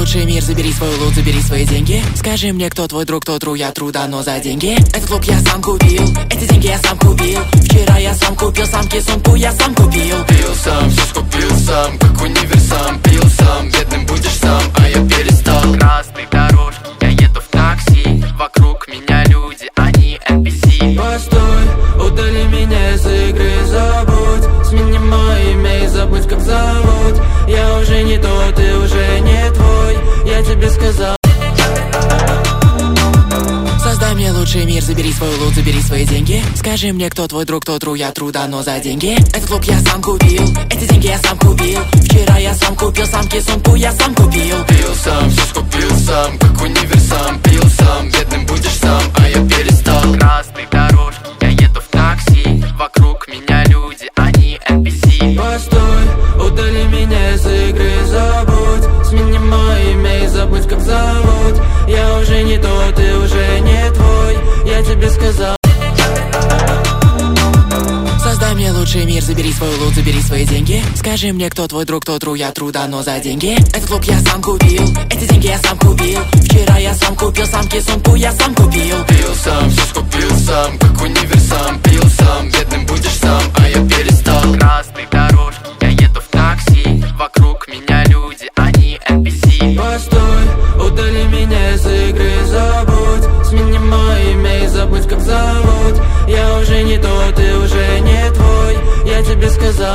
лучший мир, забери свой лут, забери свои деньги. Скажи мне, кто твой друг, кто тру, я труда, но за деньги. Этот лук я сам купил, эти деньги я сам купил. Вчера я сам купил, самки сумку я сам купил. Пил сам, все скупил сам, как универсам. Пил сам, бедным будешь сам, а я перестал. Красной дорожки, я еду в такси. Вокруг меня люди, они NPC. Постой, удали меня из игры, забудь. Смени мое имя и забудь, как зовут. Я уже не тот, ты уже не твой. Я тебе сказал. Создай мне лучший мир, забери свой лут, забери свои деньги. Скажи мне, кто твой друг, кто тру, я труда, но за деньги. Этот лук я сам купил, эти деньги я сам купил. Вчера я сам купил, самки сумку я сам купил. Пил сам, все скупил сам, как универсам. Пил сам, бедным будешь сам, а я перестал. Красной дорожки, я еду в такси. Вокруг меня люди, они NPC. Постой, удали меня из игры, забудь. Смени мое имя и забудь, как зовут. Я уже не тот, ты уже не твой. Я тебе сказал. Создай мне лучший мир, забери свой лут, забери свои деньги. Скажи мне, кто твой друг, кто тру, я труда, но за деньги. Этот лук я сам купил, эти деньги я сам купил. Вчера я сам купил, самки сумку я сам купил. Пил сам, все скупил сам, как универсам. Пил сам, бедным будешь сам, а я перестал. Красной дорожки, я еду в такси. Вокруг меня люди, они NPC. Постой, удали меня из игры, забудь. Смени мое имя и забудь, как зовут. Я уже не тот, ты уже не твой. Я тебе сказал.